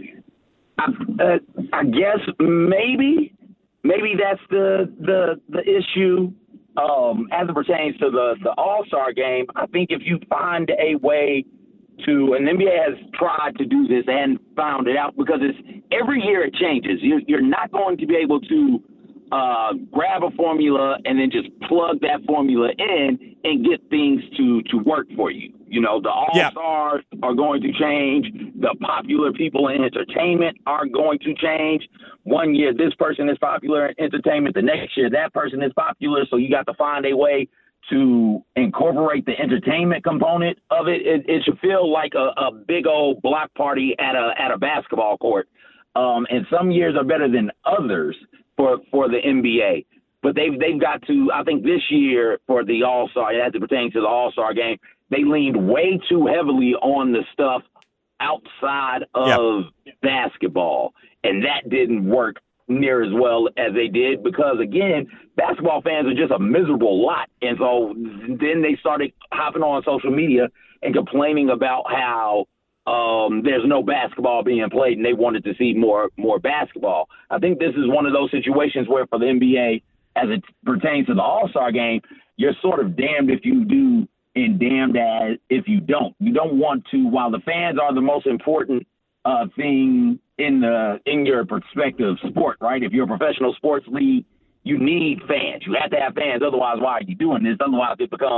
Uh, I guess maybe, maybe that's the the the issue um, as it pertains to the, the All-Star game. I think if you find a way to, and the N B A has tried to do this and found it out because it's every year it changes. You're, you're not going to be able to uh, grab a formula and then just plug that formula in and get things to, to work for you. You know, the All-Stars yeah. are going to change. The popular people in entertainment are going to change. One year, this person is popular in entertainment. The next year, that person is popular. So you got to find a way to incorporate the entertainment component of it. It, it should feel like a, a big old block party at a at a basketball court. Um, and some years are better than others for, for the N B A. But they've, they've got to, I think this year for the All-Star, as it pertains to the All-Star game, they leaned way too heavily on the stuff outside of yep. basketball. And that didn't work near as well as they did because, again, basketball fans are just a miserable lot. And so then they started hopping on social media and complaining about how um, there's no basketball being played and they wanted to see more more basketball. I think this is one of those situations where for the N B A, as it pertains to the All-Star game, you're sort of damned if you do and damned as if you don't. You don't want to, while the fans are the most important uh, thing in the in your prospective sport, right? If you're a professional sports league, you need fans. You have to have fans. Otherwise, why are you doing this? Otherwise, it becomes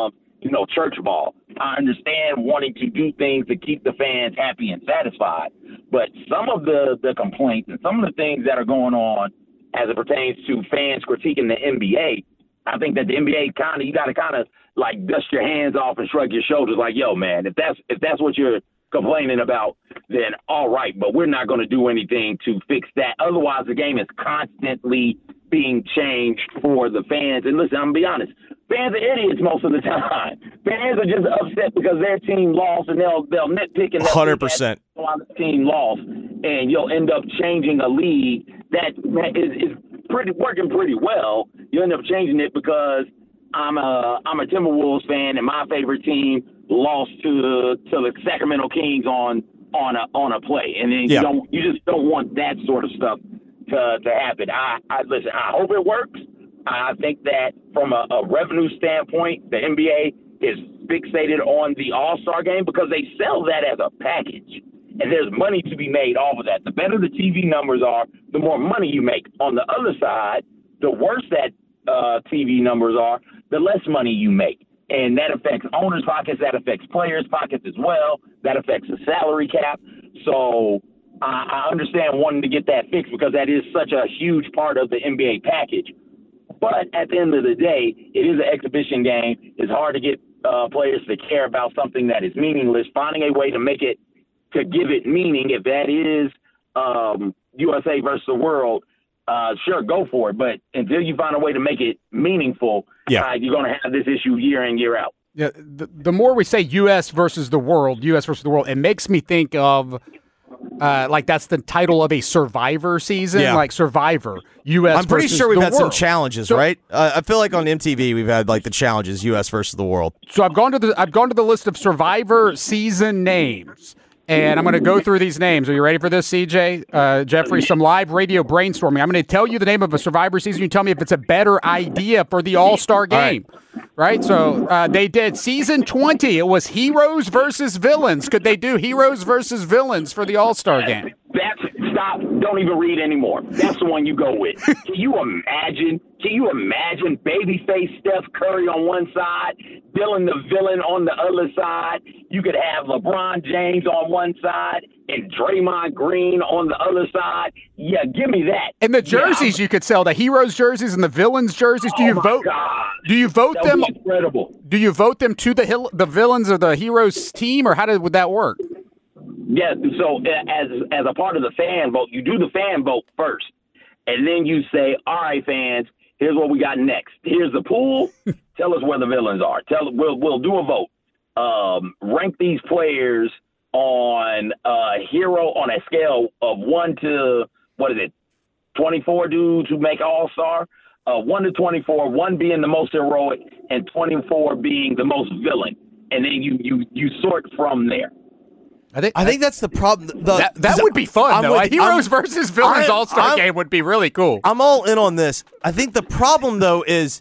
you know, church ball. I understand wanting to do things to keep the fans happy and satisfied, but some of the, the complaints and some of the things that are going on as it pertains to fans critiquing the N B A, I think that the N B A kind of, you got to kind of like dust your hands off and shrug your shoulders like, yo, man, if that's if that's what you're complaining about, then all right, but we're not going to do anything to fix that. Otherwise, the game is constantly being changed for the fans. And listen, I'm going to be honest, fans are idiots most of the time. Fans are just upset because their team lost, and they'll they'll nitpick and one hundred percent why the team lost, and you'll end up changing a league that is, is pretty working pretty well. You end up changing it because I'm a I'm a Timberwolves fan, and my favorite team lost to the to the Sacramento Kings on on a on a play, and then yeah. you don't you just don't want that sort of stuff to to happen. I, I listen. I hope it works. I think that from a, a revenue standpoint, the N B A is fixated on the All-Star game because they sell that as a package, and there's money to be made off of that. The better the T V numbers are, the more money you make. On the other side, the worse that uh, T V numbers are, the less money you make. And that affects owners' pockets, that affects players' pockets as well, that affects the salary cap. So I, I understand wanting to get that fixed because that is such a huge part of the N B A package. But at the end of the day, it is an exhibition game. It's hard to get uh, players to care about something that is meaningless. Finding a way to make it, to give it meaning, if that is um, U S A versus the world, uh, sure, go for it. But until you find a way to make it meaningful, yeah. uh, you're going to have this issue year in, year out. Yeah, the, the more we say U S versus the world, U S versus the world, it makes me think of uh, like that's the title of a Survivor season, yeah. like Survivor U S. I'm pretty versus sure we've the had world. some challenges, so, right? Uh, I feel like on M T V we've had like the challenges U S versus the world. So I've gone to the I've gone to the list of Survivor season names. And I'm going to go through these names. Are you ready for this, C J? Uh, Jeffrey, some live radio brainstorming. I'm going to tell you the name of a Survivor season. You tell me if it's a better idea for the All-Star game. All right. right? So uh, they did season twenty. It was heroes versus villains. Could they do heroes versus villains for the All-Star game? That's stop. Don't even read anymore. That's the one you go with. Can you imagine? Can you imagine babyface Steph Curry on one side, Dylan the villain on the other side? You could have LeBron James on one side and Draymond Green on the other side. Yeah, give me that. And the jerseys yeah, you could sell, the heroes jerseys and the villains jerseys. Do oh you my vote? God. Do you vote That them? would be incredible. Do you vote them to the hill, the villains or the heroes team, or how did, would that work? Yeah, so as as a part of the fan vote, you do the fan vote first, and then you say, all right, fans, here's what we got next. Here's the pool. Tell us where the villains are. Tell we'll we'll do a vote. Um, rank these players on a hero on a scale of one to what is it, twenty-four dudes who make All-Star. Uh, one to twenty-four, one being the most heroic, and twenty-four being the most villain, and then you you you sort from there. I think I think that's the problem. The, that that would be fun, I'm though. with, A heroes I'm, versus villains I'm, All-Star I'm, game would be really cool. I'm all in on this. I think the problem, though, is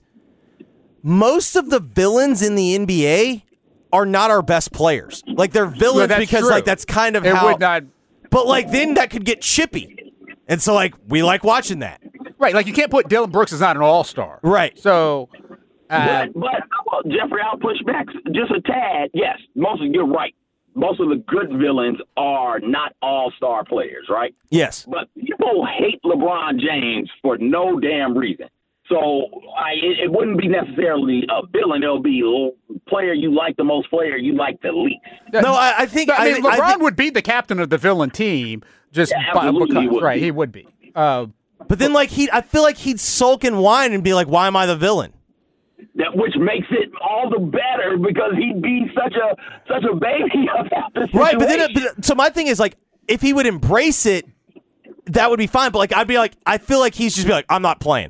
most of the villains in the N B A are not our best players. Like, they're villains well, because, true. like, that's kind of it how... Would not, but, like, then that could get chippy. And so, like, we like watching that. Right, like, you can't put Dylan Brooks as not an All-Star. Right. So... Uh, but, but well, Jeffrey, I'll push back just a tad. Yes, most of you're right. Most of the good villains are not all-star players, right? Yes. But people hate LeBron James for no damn reason. So I, it, it wouldn't be necessarily a villain. It'll be player you like the most, player you like the least. No, I, I think I mean, I, LeBron I think, would be the captain of the villain team, just yeah, by, because, he would right? be. He would be. Uh, but then, like he, I feel like he'd sulk and whine and be like, "Why am I the villain?" That which makes it all the better because he'd be such a such a baby about the situation. Right, but then but, so my thing is like if he would embrace it, that would be fine. But like I'd be like, I feel like he's just be like, I'm not playing.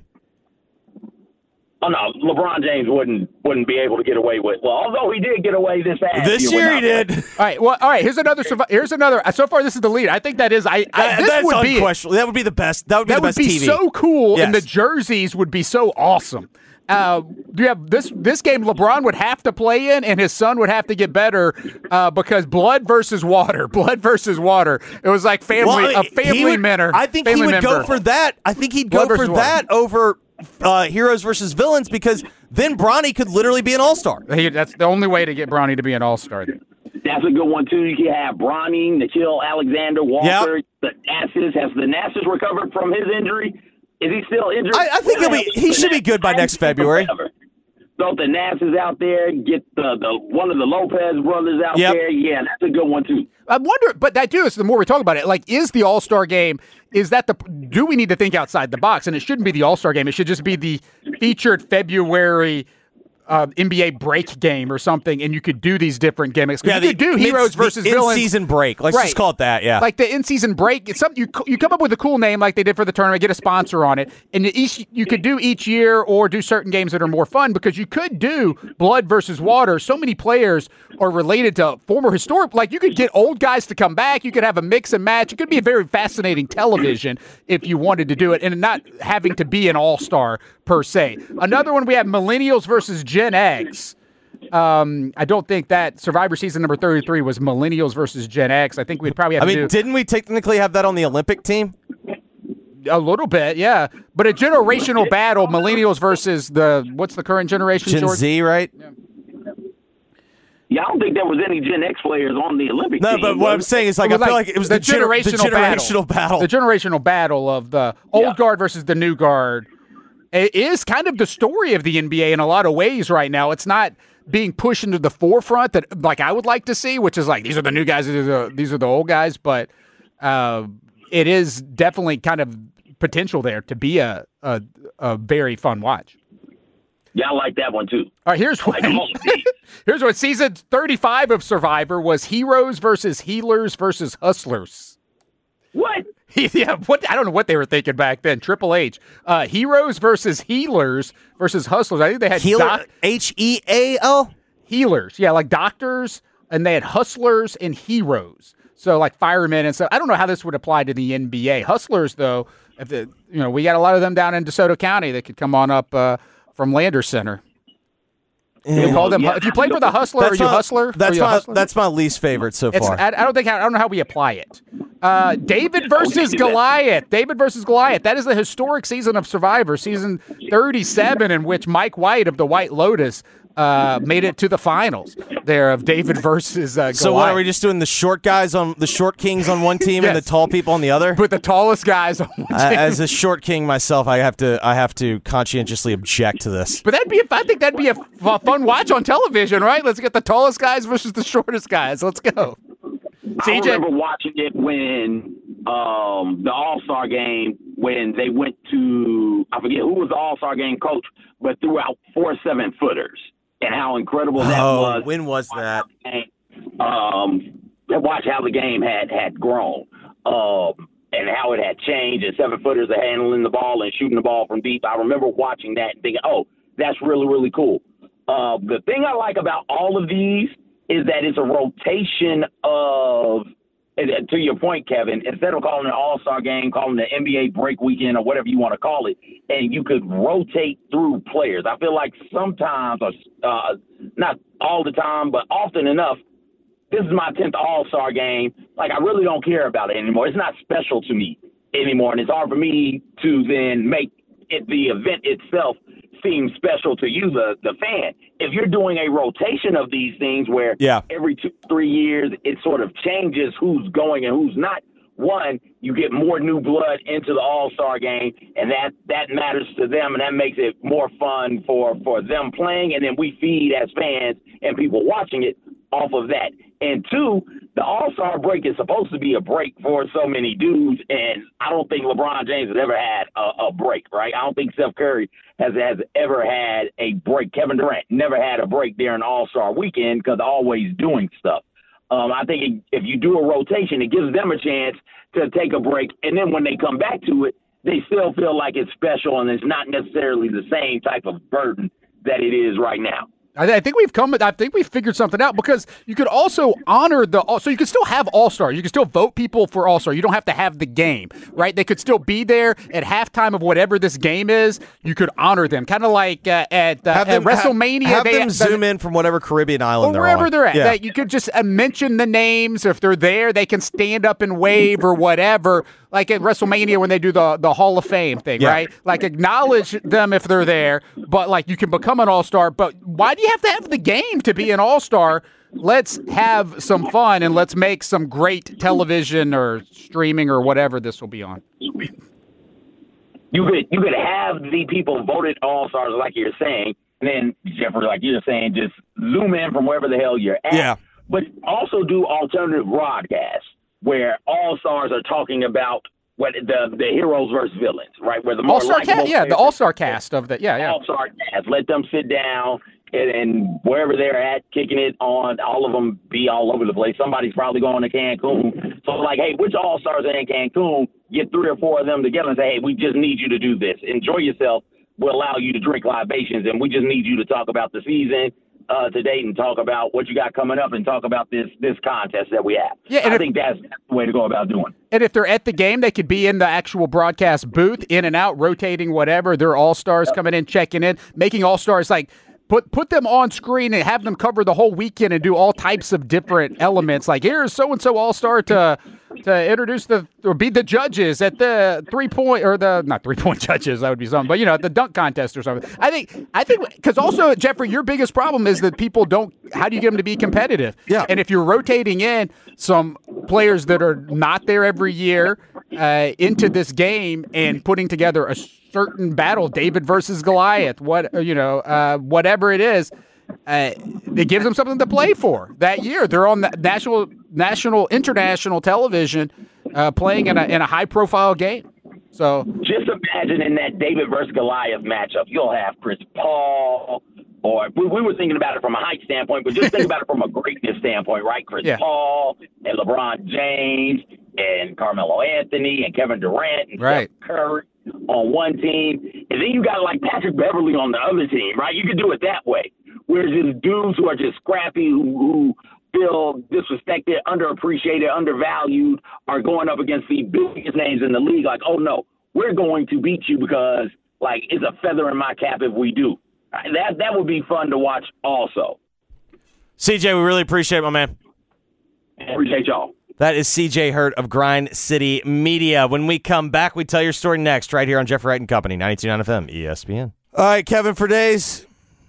Oh no, LeBron James wouldn't wouldn't be able to get away with. Well, although he did get away this past this year, year he did. All right, well, all right. Here's another. Here's another. So far, this is the lead. I think that is. I. I that, this that's would be unquestionable. That would be the best. That would be that the best would be T V. so cool, yes. and the jerseys would be so awesome. Uh, do you have this this game? LeBron would have to play in, and his son would have to get better uh, because blood versus water, blood versus water. It was like family well, a family would, manner. I think he would member. go for that. I think he'd blood go for that water. over uh, heroes versus villains because then Bronny could literally be an all-star. That's the only way to get Bronny to be an all-star. Then. That's a good one, too. You can have Bronny, Nikhil Alexander, Walker, yep. the Nassus. Has the Nassus recovered from his injury? Is he still injured? I, I think he'll be, he should be good by next February. Throw the Nassus out there, get the, the one of the Lopez brothers out yep. there. Yeah, that's a good one, too. I wonder, but that too is the more we talk about it, like, is the All-Star game, is that the, do we need to think outside the box? And it shouldn't be the All-Star game. It should just be the featured February Uh, N B A break game or something, and you could do these different gimmicks. Yeah, you could do heroes versus villains. In-season break. Let's right. just call it that, yeah. Like the in-season break. It's something you you come up with a cool name like they did for the tournament, get a sponsor on it, and each you could do each year or do certain games that are more fun because you could do blood versus water. So many players are related to former historic. Like you could get old guys to come back. You could have a mix and match. It could be a very fascinating television if you wanted to do it, and not having to be an all-star per se. Another one we have millennials versus Gen X. Um, I don't think that Survivor Season number thirty-three was millennials versus Gen X. I think we'd probably have I to mean, do... didn't we technically have that on the Olympic team? A little bit, yeah. But a generational battle, millennials versus the, what's the current generation, Gen George? Z, right? Yeah. Yeah, I don't think there was any Gen X players on the Olympic no, team. No, but what I'm saying is, like, I feel like, like it was the, the, gener- generational, the generational battle. battle. The generational battle of the old yeah. guard versus the new guard. It is kind of the story of the N B A in a lot of ways right now. It's not being pushed into the forefront that, like, I would like to see, which is like, these are the new guys, these are the, these are the old guys, but uh, it is definitely kind of potential there to be a, a, a very fun watch. Yeah, I like that one, too. All right, here's what, here's what season thirty-five of Survivor was: heroes versus healers versus hustlers. What? Yeah, what? I don't know what they were thinking back then. Triple H. Uh, heroes versus healers versus hustlers. I think they had Healer, doc- H E A L? Healers. Yeah, like doctors, and they had hustlers and heroes. So like firemen and stuff. I don't know how this would apply to the N B A. Hustlers, though, if the, you know, we got a lot of them down in DeSoto County that could come on up uh, from Landers Center. Yeah. Call them, yeah. If you play for the Hustler, that's are you my, Hustler? That's you my hustler? That's my least favorite so it's, far. I, I don't think I don't know how we apply it. Uh, David versus Goliath. David versus Goliath. That is the historic season of Survivor, season thirty-seven, in which Mike White of the White Lotus uh, made it to the finals. There of David versus uh, Goliath. So what are we just doing? The short guys on the short kings on one team yes. and the tall people on the other? Put the tallest guys on one team. Uh, as a short king myself, I have to I have to conscientiously object to this. But that'd be a, I think that'd be a f- fun watch on television, right? Let's get the tallest guys versus the shortest guys. Let's go. I remember watching it when um, the All-Star game, when they went to, I forget who was the All-Star game coach, but threw out four seven-footers, and how incredible that oh, was. When was that? Um, watch how the game had, had grown um, and how it had changed, and seven-footers are handling the ball and shooting the ball from deep. I remember watching that and thinking, oh, that's really, really cool. Uh, the thing I like about all of these is that it's a rotation of, to your point, Kevin, instead of calling it an all-star game, calling it an N B A break weekend or whatever you want to call it, and you could rotate through players. I feel like sometimes, uh, not all the time, but often enough, this is my tenth all-star game. Like, I really don't care about it anymore. It's not special to me anymore, and it's hard for me to then make it, the event itself, seem special to you, the, the fan. If you're doing a rotation of these things where yeah. every two, three years it sort of changes who's going and who's not, one, you get more new blood into the All-Star game, and that, that matters to them, and that makes it more fun for, for them playing, and then we feed as fans and people watching it off of that. And two, the All-Star break is supposed to be a break for so many dudes, and I don't think LeBron James has ever had a, a break, right? I don't think Steph Curry has, has ever had a break. Kevin Durant never had a break during All-Star weekend because they're always doing stuff. Um, I think if you do a rotation, it gives them a chance to take a break, and then when they come back to it, they still feel like it's special and it's not necessarily the same type of burden that it is right now. I think we've come. I think we've figured something out because you could also honor the. So you could still have All Star. You can still vote people for All Star. You don't have to have the game, right? They could still be there at halftime of whatever this game is. You could honor them, kind of like uh, at, uh, them, at WrestleMania. Have, have they, them the, zoom in from whatever Caribbean island or they're wherever on. they're at. Yeah. That you could just uh, mention the names if they're there. They can stand up and wave or whatever. like at WrestleMania when they do the, the Hall of Fame thing, Yeah. right? Like acknowledge them if they're there, but like you can become an all-star. But why do you have to have the game to be an all-star? Let's have some fun and let's make some great television or streaming or whatever this will be on. You could you could have the people voted all stars like you're saying, and then Jeffrey, like you're saying, just zoom in from wherever the hell you're at. Yeah. But also do alternative broadcasts where all stars are talking about what the the heroes versus villains, right? Where the more All-star likable cast, yeah, the players- all-star cast of the, yeah, yeah. all-star cast. Let them sit down and, and wherever they're at, kicking it on, all of them be all over the place. Somebody's probably going to Cancun. So, like, hey, which all-stars are in Cancun? Get three or four of them together and say, hey, we just need you to do this. Enjoy yourself. We'll allow you to drink libations, and we just need you to talk about the season uh, to date and talk about what you got coming up and talk about this this contest that we have. Yeah, and I if- think that's, that's the way to go about doing it. And if they're at the game, they could be in the actual broadcast booth, in and out, rotating, whatever. They're all-stars coming in, checking in, making all-stars like put put them on screen and have them cover the whole weekend and do all types of different elements. Like here's so-and-so all-star to to introduce the or be the judges at the three-point or the not three-point judges, that would be something, but you know, the dunk contest or something. I think I think because also, Jeffrey, your biggest problem is that people don't how do you get them to be competitive? Yeah. And if you're rotating in some players that are not there every year uh, into this game and putting together a certain battle, David versus Goliath, what you know, uh, whatever it is, uh, it gives them something to play for that year. They're on the national, national, international television, uh, playing in a in a high profile game. So Just imagine in that David versus Goliath matchup, you'll have Chris Paul, or we, we were thinking about it from a height standpoint, but just think about it from a greatness standpoint, right? Chris Yeah. Paul and LeBron James and Carmelo Anthony and Kevin Durant and Right. Steph Curry on one team. And then you got like Patrick Beverly on the other team, right? You could do it that way. Whereas just dudes who are just scrappy, who, who feel disrespected, underappreciated, undervalued, are going up against the biggest names in the league. Like, oh no, we're going to beat you because like it's a feather in my cap if we do. That that would be fun to watch also. C J, we really appreciate it, my man. Appreciate y'all. That is C J Hurt of Grind City Media. When we come back, we tell your story next, right here on Jeffrey Wright and Company, ninety-two point nine F M, E S P N. All right, Kevin, for days,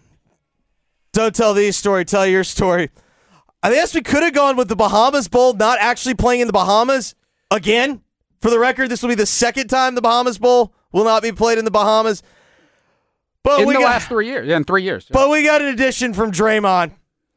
don't tell these story, tell your story. I guess we could have gone with the Bahamas Bowl not actually playing in the Bahamas again. For the record, this will be the second time the Bahamas Bowl will not be played in the Bahamas. But in we the got, last three years, yeah, in three years. But we got an addition from Draymond.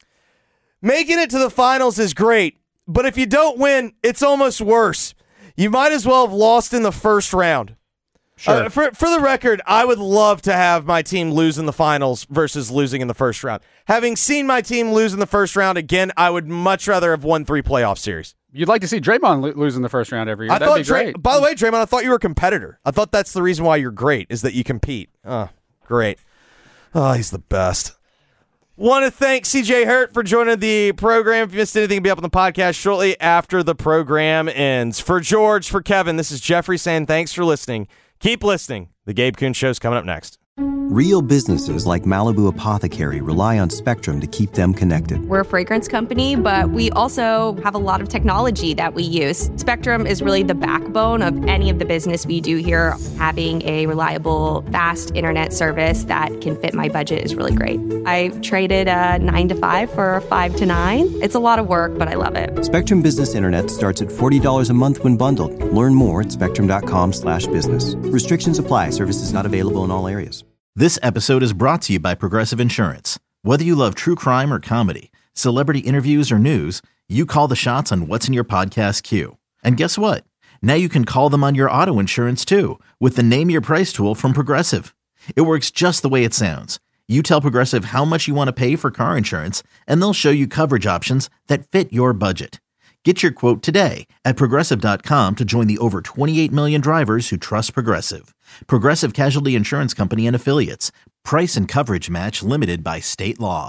Making it to the finals is great, but if you don't win, it's almost worse. You might as well have lost in the first round. Sure. Uh, for, for the record, I would love to have my team lose in the finals versus losing in the first round. Having seen my team lose in the first round again, I would much rather have won three playoff series. You'd like to see Draymond lo- lose in the first round every year. I That'd thought, be Dray- great. by the way, Draymond, I thought you were a competitor. I thought that's the reason why you're great, is that you compete. Oh, great. Oh, he's the best. Want to thank C J Hurt for joining the program. If you missed anything, it'll be up on the podcast shortly after the program ends. For George, for Kevin, this is Jeffrey saying thanks for listening. Keep listening. The Gabe Kuhn Show's coming up next. Real businesses like Malibu Apothecary rely on Spectrum to keep them connected. We're a fragrance company, but we also have a lot of technology that we use. Spectrum is really the backbone of any of the business we do here. Having a reliable, fast internet service that can fit my budget is really great. I traded a nine to five for a five to nine. It's a lot of work, but I love it. Spectrum Business Internet starts at forty dollars a month when bundled. Learn more at spectrum.com slash business. Restrictions apply. Services not available in all areas. This episode is brought to you by Progressive Insurance. Whether you love true crime or comedy, celebrity interviews or news, you call the shots on what's in your podcast queue. And guess what? Now you can call them on your auto insurance too with the Name Your Price tool from Progressive. It works just the way it sounds. You tell Progressive how much you want to pay for car insurance, and they'll show you coverage options that fit your budget. Get your quote today at Progressive dot com to join the over twenty-eight million drivers who trust Progressive. Progressive Casualty Insurance Company and Affiliates. Price and coverage match limited by state law.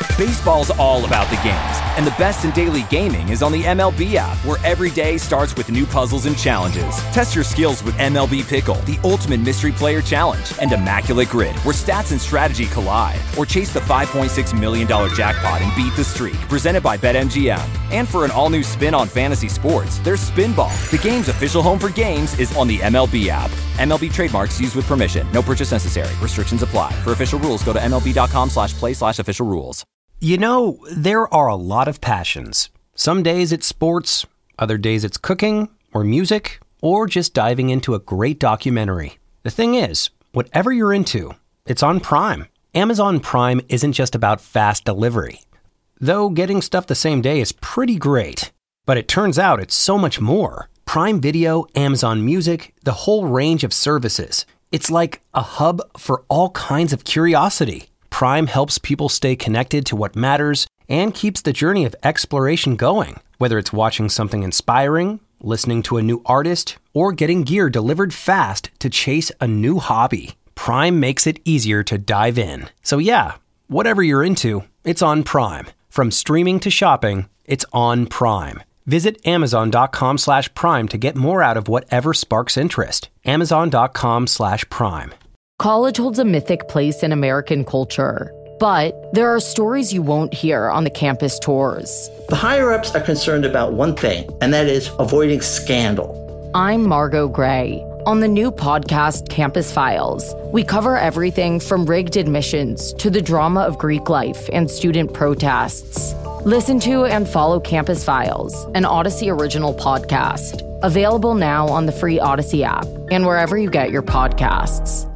Baseball's all about the games, and the best in daily gaming is on the M L B app, where every day starts with new puzzles and challenges. Test your skills with M L B Pickle, the ultimate mystery player challenge, and Immaculate Grid, where stats and strategy collide. Or chase the five point six million dollars jackpot and beat the streak, presented by BetMGM. And for an all-new spin on fantasy sports, there's Spinball. The game's official home for games is on the M L B app. M L B trademarks used with permission. No purchase necessary. Restrictions apply. For official rules, go to MLB.com slash play slash official rules. You know, there are a lot of passions. Some days it's sports, other days it's cooking or music, or just diving into a great documentary. The thing is, whatever you're into, it's on Prime. Amazon Prime isn't just about fast delivery. Though getting stuff the same day is pretty great. But it turns out it's so much more. Prime Video, Amazon Music, the whole range of services. It's like a hub for all kinds of curiosity. Prime helps people stay connected to what matters and keeps the journey of exploration going. Whether it's watching something inspiring, listening to a new artist, or getting gear delivered fast to chase a new hobby, Prime makes it easier to dive in. So yeah, whatever you're into, it's on Prime. From streaming to shopping, it's on Prime. Visit Amazon.com slash Prime to get more out of whatever sparks interest. Amazon.com slash Prime. College holds a mythic place in American culture, but there are stories you won't hear on the campus tours. The higher-ups are concerned about one thing, and that is avoiding scandal. I'm Margot Gray. On the new podcast, Campus Files, we cover everything from rigged admissions to the drama of Greek life and student protests. Listen to and follow Campus Files, an Odyssey original podcast. Available now on the free Odyssey app and wherever you get your podcasts.